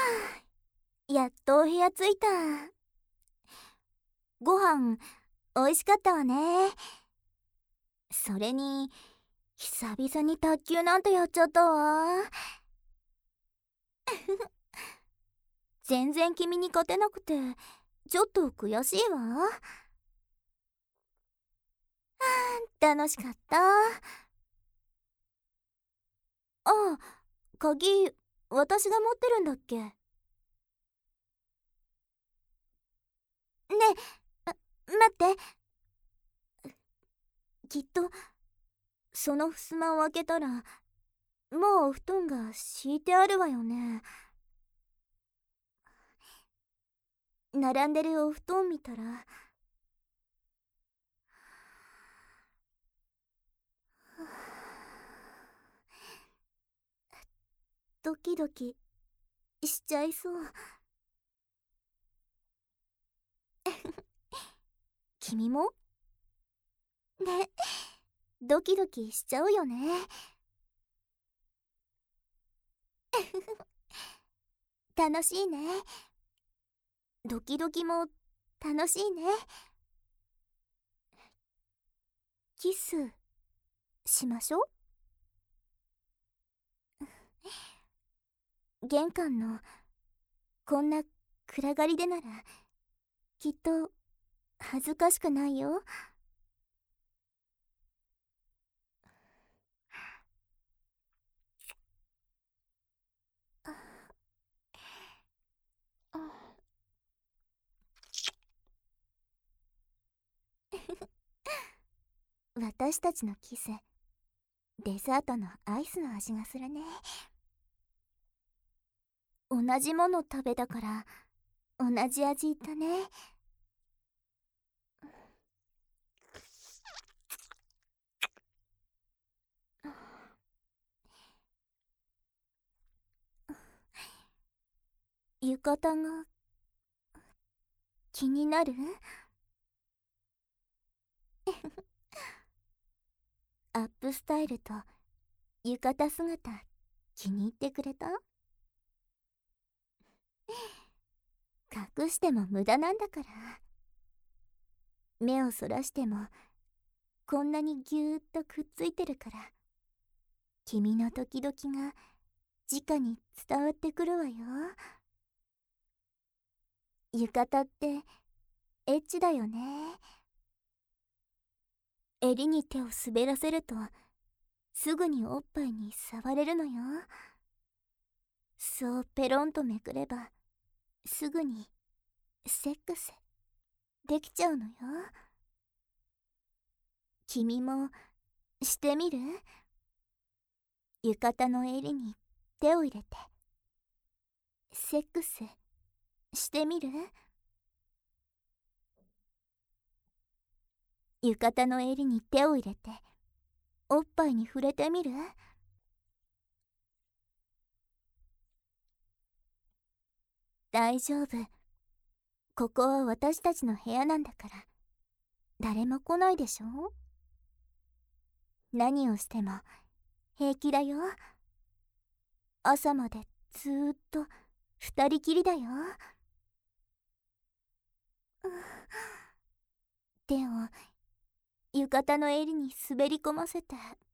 やっとお部屋着いた。ご飯美味しかったわね。それに久々に卓球なんてやっちゃったわ。全然君に勝てなくてちょっと悔しいわ。楽しかった。あ、鍵私が持ってるんだっけ。ねえ、待って。きっとその襖を開けたらもうお布団が敷いてあるわよね。並んでるお布団見たらドキドキしちゃいそう。君もね、ドキドキしちゃうよね。楽しいね。ドキドキも楽しいね。キスしましょう。玄関のこんな暗がりでならきっと恥ずかしくないよ。私たちのキス、デザートのアイスの味がするね。同じもの食べたから同じ味だね。浴衣が気になる？アップスタイルと浴衣姿気に入ってくれた？隠しても無駄なんだから。目をそらしてもこんなにぎゅーっとくっついてるから君のドキドキが直に伝わってくるわよ。浴衣ってエッチだよね。襟に手を滑らせるとすぐにおっぱいに触れるのよ。そうペロンとめくればすぐにセックスできちゃうのよ。君もしてみる？浴衣の襟に手を入れてセックスしてみる？浴衣の襟に手を入れておっぱいに触れてみる？大丈夫。ここは私たちの部屋なんだから誰も来ないでしょ。何をしても平気だよ。朝までずーっと二人きりだよ。手を浴衣の襟に滑り込ませて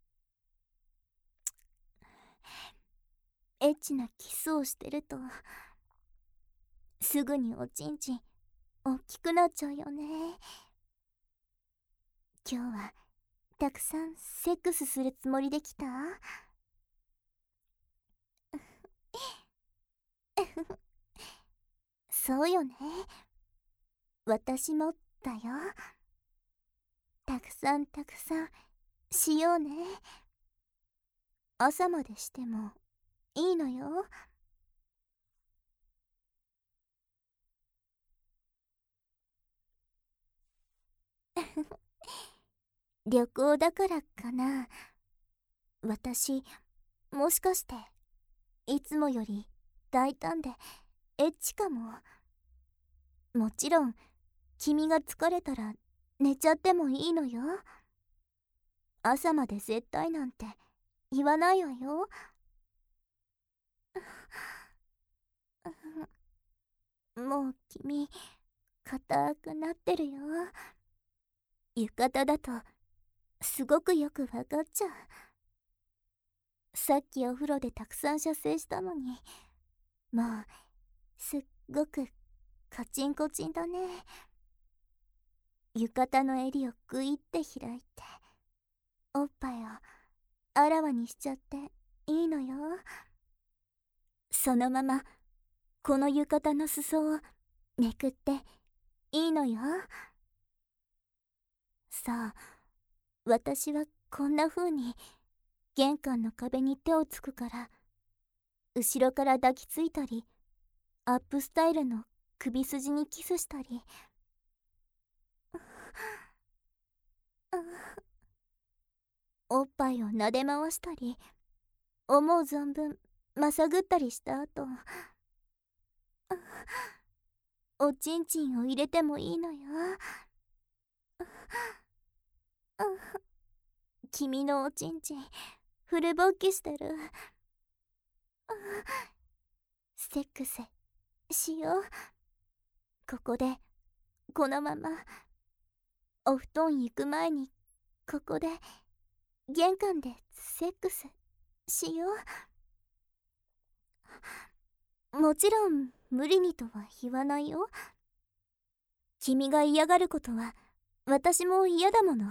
エッチなキスをしてるとすぐにおちんちん大きくなっちゃうよね。今日はたくさんセックスするつもりできた？そうよね。私もだよ。たくさんたくさんしようね。朝までしてもいいのよ。旅行だからかな。私もしかしていつもより大胆でエッチかも。もちろん君が疲れたら寝ちゃってもいいのよ。朝まで絶対なんて言わないわよ。 もう君硬くなってるよ。浴衣だとすごくよくわかっちゃう。さっきお風呂でたくさん射精したのに、もうすっごくカチンコチンだね。浴衣の襟をグイって開いておっぱいをあらわにしちゃっていいのよ。そのままこの浴衣の裾をめくっていいのよ。さあ、私はこんな風に玄関の壁に手をつくから、後ろから抱きついたり、アップスタイルの首筋にキスしたり、おっぱいを撫で回したり、思う存分まさぐったりした後、おちんちんを入れてもいいのよ。君のおちんちんフル勃起してる。セックスしよう。ここでこのままお布団行く前に、ここで玄関でセックスしよう。もちろん無理にとは言わないよ。君が嫌がることは私も嫌だもの。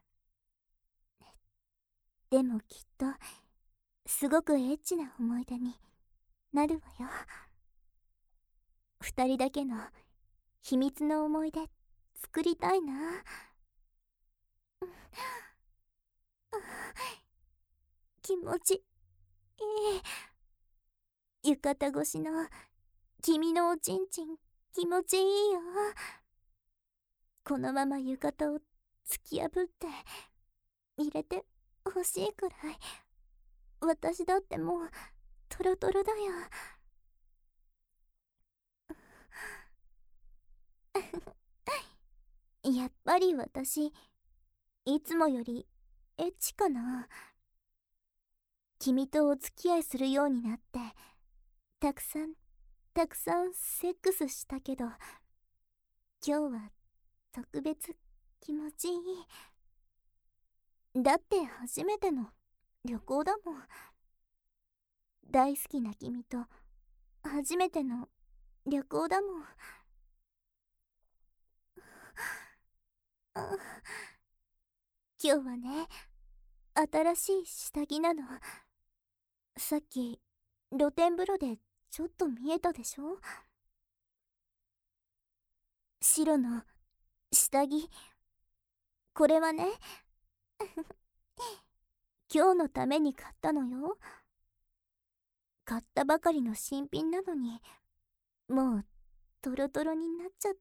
でもきっとすごくエッチな思い出になるわよ。二人だけの秘密の思い出作りたいな。気持ちいい。浴衣越しの君のおちんちん気持ちいいよ。このまま浴衣を突き破って入れてほしいくらい。私だってもうトロトロだよ。やっぱり私いつもよりエッチかな。君とお付き合いするようになってたくさんセックスしたけど、今日は特別気持ちいい。だって初めての旅行だもん。大好きな君と初めての旅行だもん。今日はね、新しい下着なの。さっき露天風呂でちょっと見えたでしょ。白の下着。これはね、今日のために買ったのよ。買ったばかりの新品なのに、もうトロトロになっちゃった。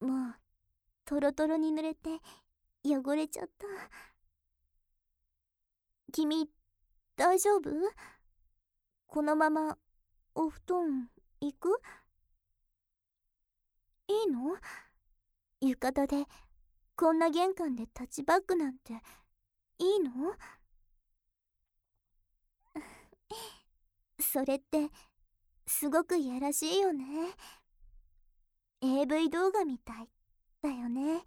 もうトロトロに濡れて汚れちゃった。君大丈夫？このままお布団行く？いいの？浴衣でこんな玄関でタッチバックなんていいの？それってすごくいやらしいよね。 AV 動画みたいだよね。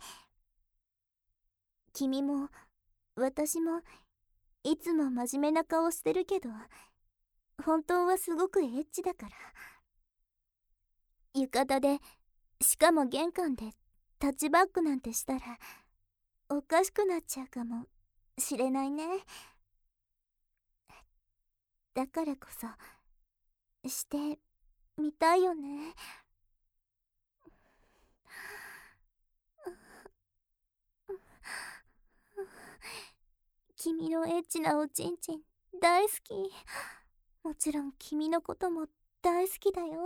君も私もいつも真面目な顔してるけど、本当はすごくエッチだから。浴衣でしかも玄関でタッチバックなんてしたらおかしくなっちゃうかもしれないね。だからこそしてみたいよね。君のエッチなおちんちん大好き。もちろん君のことも大好きだよ。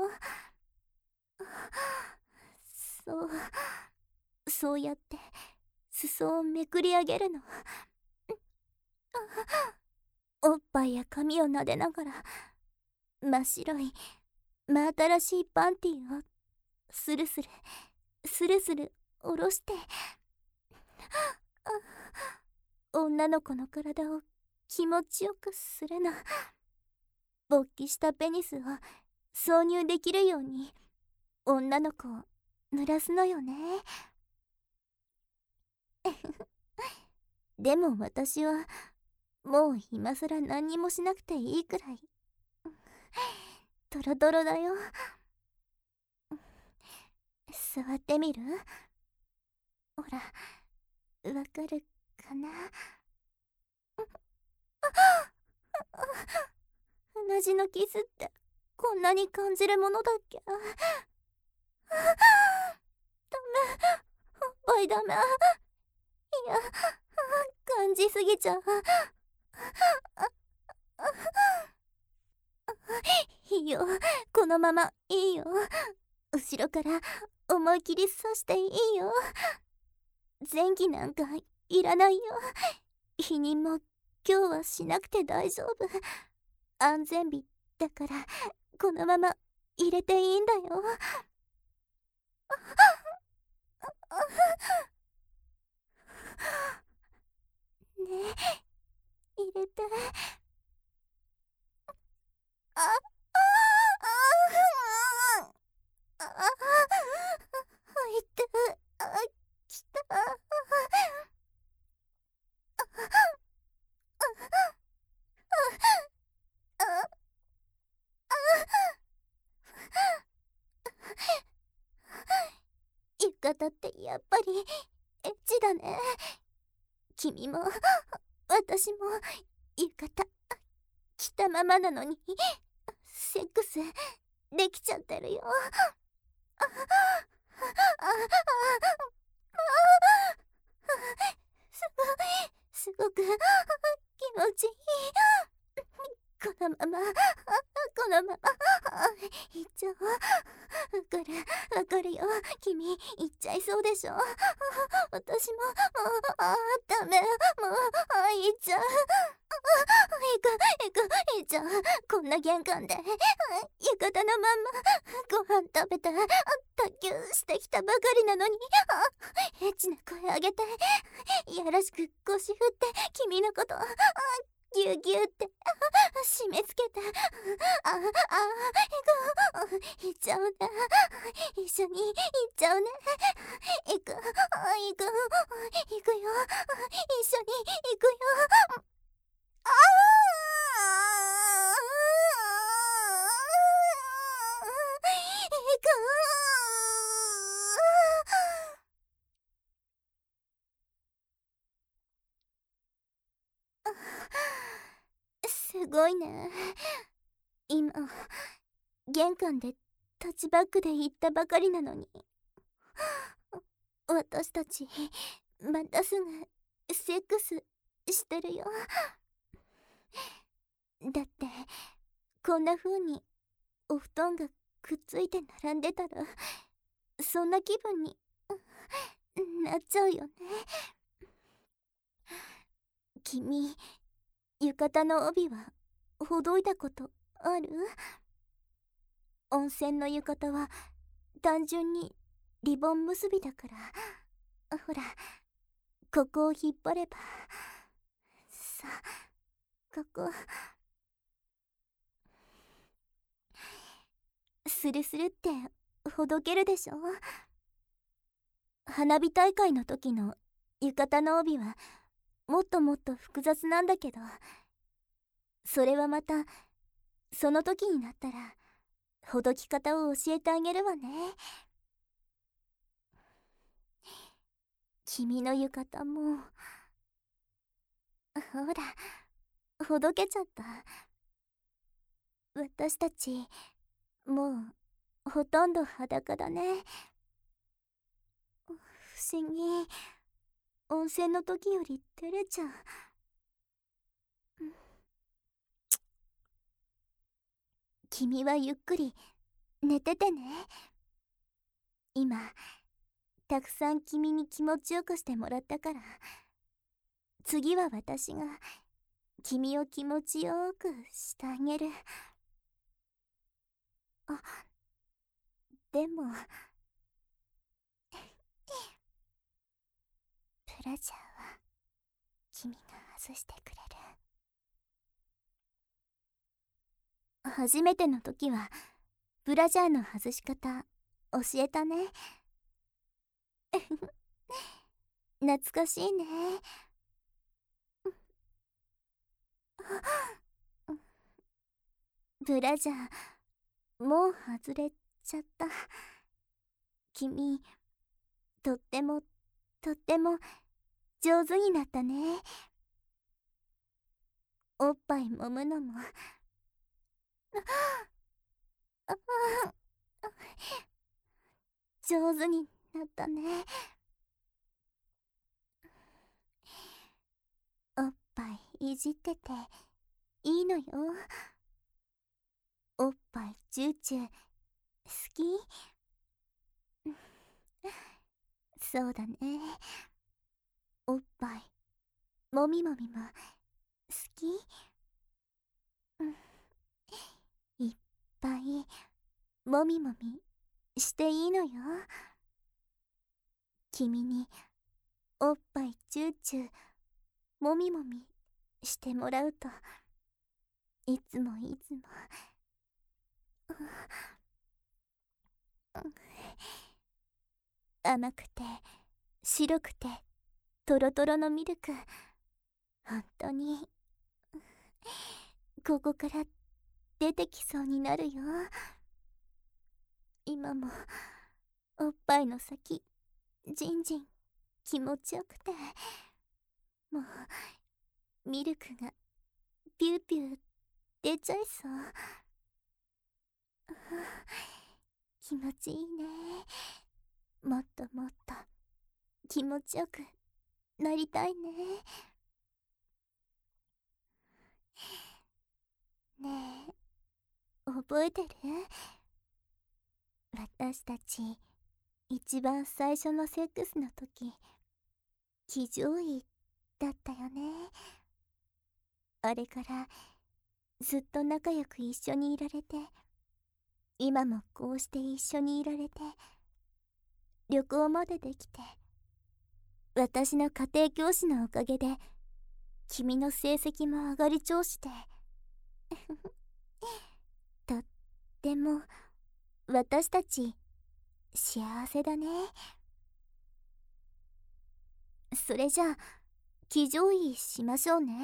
そうやって裾をめくり上げるの。おっぱいや髪を撫でながら真っ白い真新しいパンティーをスルスルスルスル下ろして、女の子の体を気持ちよくするの。勃起したペニスを挿入できるように女の子を濡らすのよね。でも私はもう今さら何にもしなくていいくらいトロトロだよ。座ってみる？ほら、わかるかな？同じのキスってこんなに感じるものだっけ？ダメ、おっぱいダメ。いや、感じすぎちゃう。いいよ、このままいいよ。後ろから思い切り刺していいよ。前儀なんかいらないよ。避妊も今日はしなくて大丈夫。安全日だからこのまま入れていいんだよ。ねえ、入れて。あ、あ、あ、あ、入って、きた。浴衣ってやっぱりエッチだね。君も私も浴衣着たままなのにセックスできちゃってるよ。すごく気持ちいい。このままこのままいっちゃおう。わかるよ。君いっちゃいそうでしょ。私もダメ。もういっちゃう。いっちゃう。こんな玄関で浴衣のまんまご飯食べて卓球してきたばかりなのにエッチな声上げていやらしく腰振って君のことぎゅうぎゅうって締め付けて行っちゃうね。一緒に行っちゃうね。行くよ。一緒に行くよ。あ行く。すごいね。今玄関でタッチバックで行ったばかりなのに私たちまたすぐセックスしてるよ。だってこんな風にお布団がくっついて並んでたらそんな気分になっちゃうよね。君浴衣の帯はほどいたことある？温泉の浴衣は単純にリボン結びだから。ほら、ここを引っ張ればさ、ここスルスルってほどけるでしょ。花火大会の時の浴衣の帯はもっともっと複雑なんだけど、それはまたその時になったらほどき方を教えてあげるわね。君の浴衣もほらほどけちゃった。私たちもうほとんど裸だね。不思議、温泉の時より照れちゃう。君はゆっくり寝ててね。今たくさん君に気持ちよくしてもらったから、次は私が君を気持ちよくしてあげる。あ、でもブラジャーは君が外してくれる？初めての時はブラジャーの外し方教えたね。懐かしいね。ブラジャーもう外れちゃった。君とっても上手になったね。おっぱい揉むのも上手になったね。おっぱいいじってていいのよ。おっぱいチューチュー好き？そうだね。おっぱいもみもみも好き？いっぱいもみもみしていいのよ。君におっぱいチューチューもみもみしてもらうといつも甘くて白くてトロトロのミルク、本当にここから出てきそうになるよ。今もおっぱいの先じんじん気持ちよくて、もうミルクがピューピュー出ちゃいそう。気持ちいいね。もっともっと気持ちよくなりたいね。ねえ、覚えてる？私たち一番最初のセックスの時、騎乗位だったよね。あれからずっと仲良く一緒にいられて、今もこうして一緒にいられて、旅行までできて、私の家庭教師のおかげで君の成績も上がり調子でとっても私たち幸せだね。それじゃあ騎乗位しましょうね。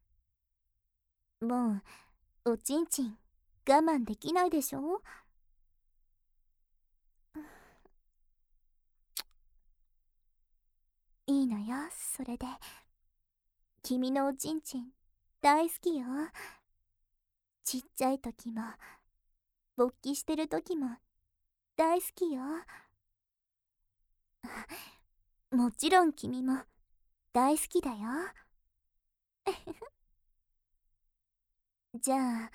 もうおちんちん我慢できないでしょ？いいのよ、それで。君のおちんちん大好きよ。ちっちゃい時も勃起してる時も大好きよ。もちろん君も大好きだよ。じゃあ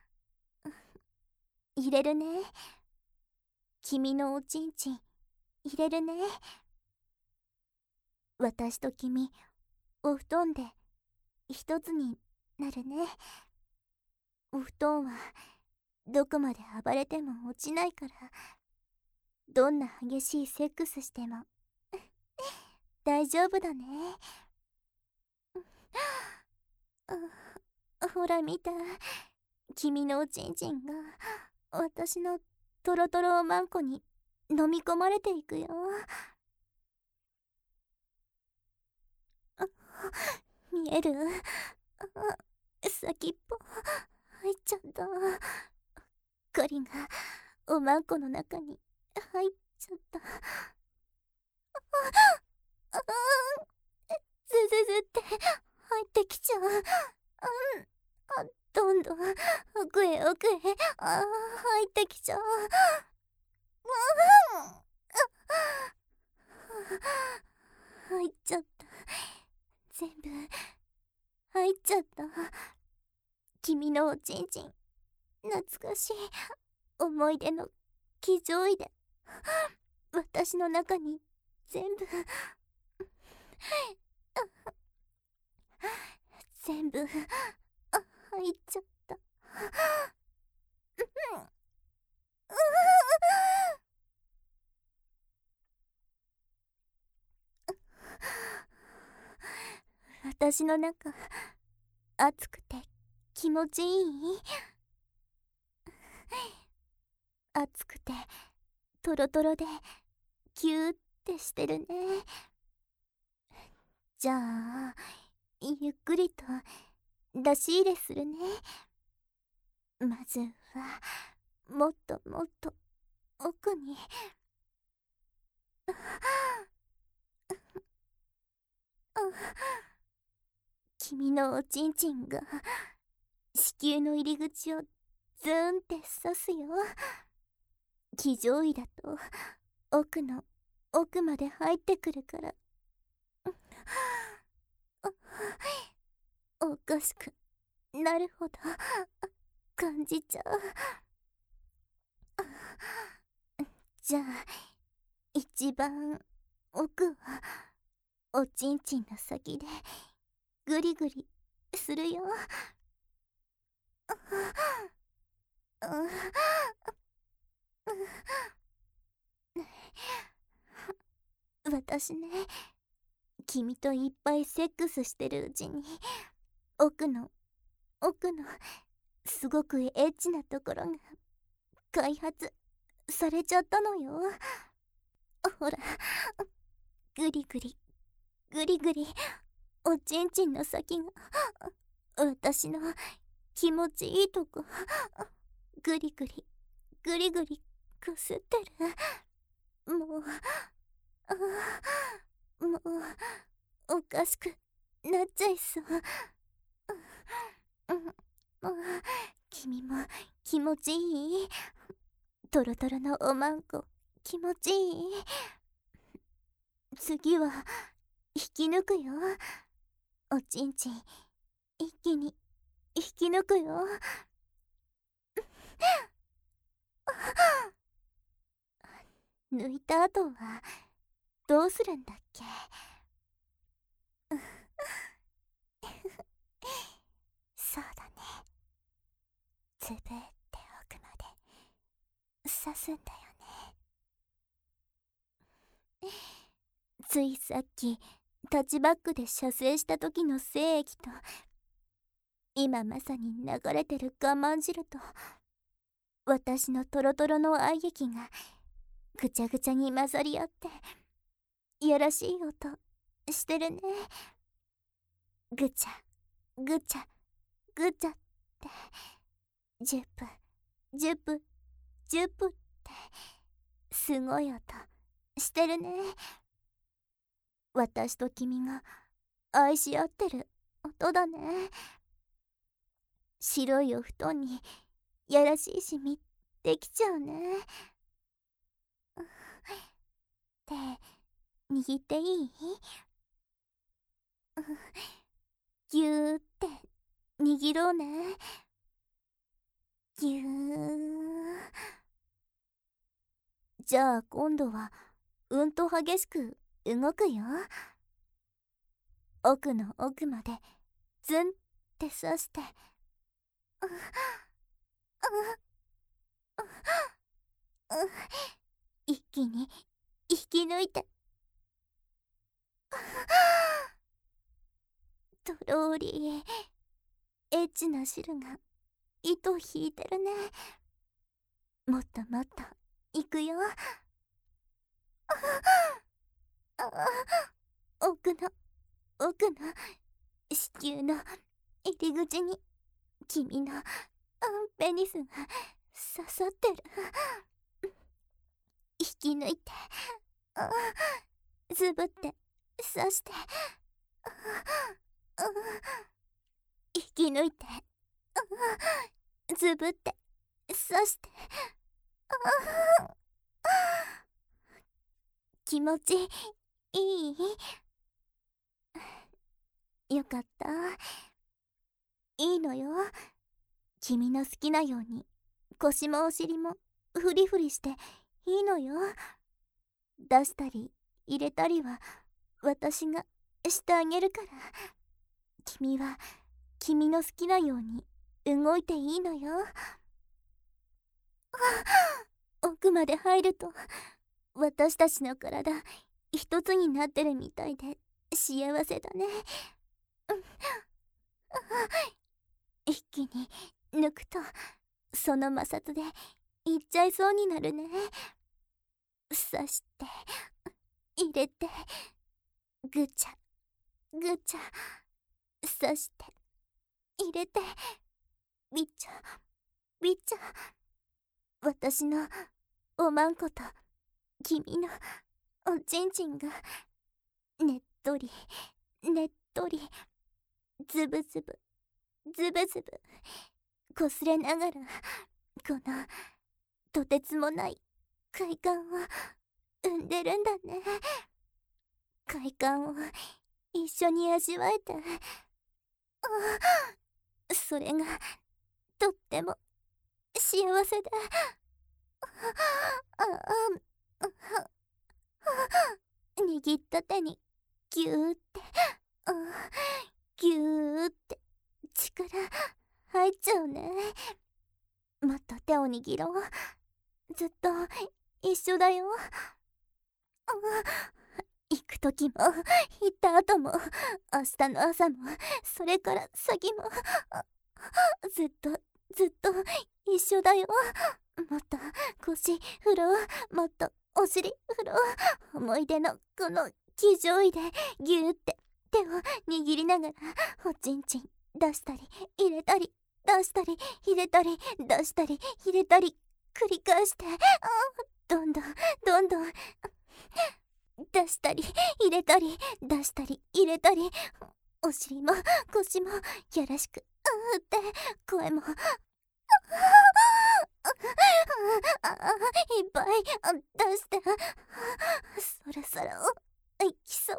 入れるね。君のおちんちん入れるね。私と君お布団で一つになるね。お布団はどこまで暴れても落ちないから、どんな激しいセックスしても大丈夫だね。ほら見た、君のおちんちんが私のトロトロおまんこに飲み込まれていくよ。見える？先っぽ入っちゃった。狩りがおまんこの中に入っちゃった。ズズズって入ってきちゃう。どんどん奥へ入ってきちゃう。入っちゃった。全部入っちゃった。君のおちんちん懐かしい思い出の騎乗位で私の中に全部入っちゃった。私の中熱くて気持ちいい？ 熱くてトロトロでキューってしてるね。じゃあゆっくりと出し入れするね。まずはもっともっと奥に。君のおちんちんが子宮の入り口をズーンって刺すよ。騎乗位だと奥の奥まで入ってくるから。おかしくなるほど感じちゃう。じゃあ一番奥はおちんちんの先でグリグリするよ。私ね、君といっぱいセックスしてるうちに奥のすごくエッチなところが開発されちゃったのよ。ほら、グリグリグリグリおちんちんの先が私の気持ちいいとこグリグリグリグリこすってる。もうおかしくなっちゃいそう。君も気持ちいい？トロトロのおまんこ気持ちいい？次は引き抜くよ。おちんちん一気に引き抜くよ。抜いた後はどうするんだっけ？そうだね、つぶって奥まで刺すんだよね。ついさっきタッチバックで射精した時の精液と今まさに流れてる我慢汁と私のトロトロの愛液がぐちゃぐちゃに混ざり合っていやらしい音してるね。ぐちゃぐちゃぐちゃってジュップジュップジュップってすごい音してるね。私と君が愛し合ってる音だね。白いお布団にやらしいシミできちゃうね。手握っていい？ぎゅーって握ろうね。ぎゅー。じゃあ今度はと激しく動くよ。奥の奥までズンって刺して一気に引き抜いてとろーりエッチな汁が糸引いてるね。もっともっと行くよ。奥の子宮の入り口に君のペニスが刺さってる。引き抜いてズブって刺して引き抜いてズブって刺して気持ちいい？よかった。いいのよ。君の好きなように腰もお尻もフリフリしていいのよ。出したり入れたりは私がしてあげるから、君は君の好きなように動いていいのよ。奥まで入ると私たちの体一つになってるみたいで幸せだね。一気に抜くとその摩擦で行っちゃいそうになるね。刺して入れてぐちゃぐちゃ、刺して入れてびちゃびちゃ。私のおまんこと君のおちんちんがねっとりねっとり、ズブズブズブズブこすれながら、このとてつもない快感を生んでるんだね。快感を一緒に味わえて、それがとっても幸せで、握った手にギューって、ギューって力入っちゃうね。もっと手を握ろう。ずっと一緒だよ。行く時も行った後も明日の朝もそれから先もずっとずっと一緒だよ。もっと腰振ろう、もっとお尻振ろう。思い出のこの騎乗位でギューって手を握りながら、おちんちん出したり入れたり出したり入れたり出したり入れたり繰り返して、どんどんどんどん出したり入れたり出したり入れたり、お尻も腰もよろしくって声もいっぱい出して、そろそろ行きそう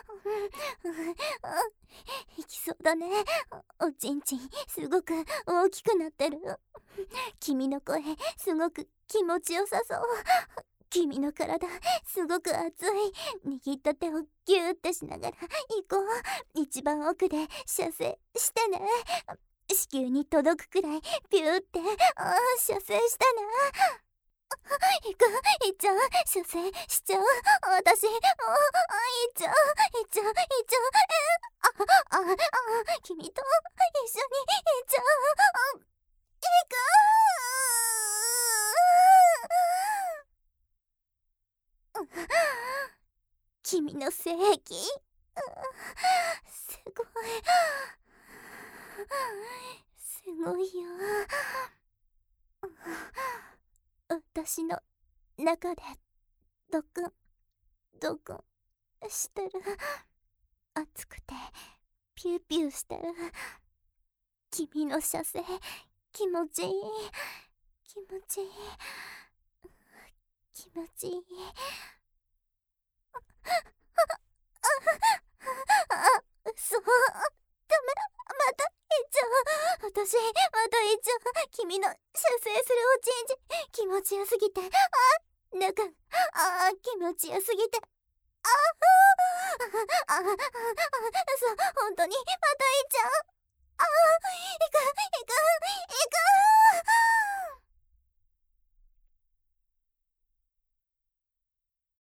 行きそうだね。おちんちんすごく大きくなってる。君の声すごく気持ちよさそう。君の体すごく熱い。握った手をギューってしながら行こう。一番奥で射精してね。子宮に届くくらいピューって射精してね。行っちゃう。射精しちゃう。私もう行っちゃう行っちゃう行っちゃう。君と一緒に行っちゃう。行く君の性癖すごいすごいよ。私の中でドクンドクンしてる。熱くてピューピューしてる。君の射精気持ちいい気持ちいい気持ちいい。そう、ダメ、また行っちゃう。私また行っちゃう。君の射精するおちんちん気持ちよすぎて、なんか気持ちよすぎて、そう、本当にまた行っ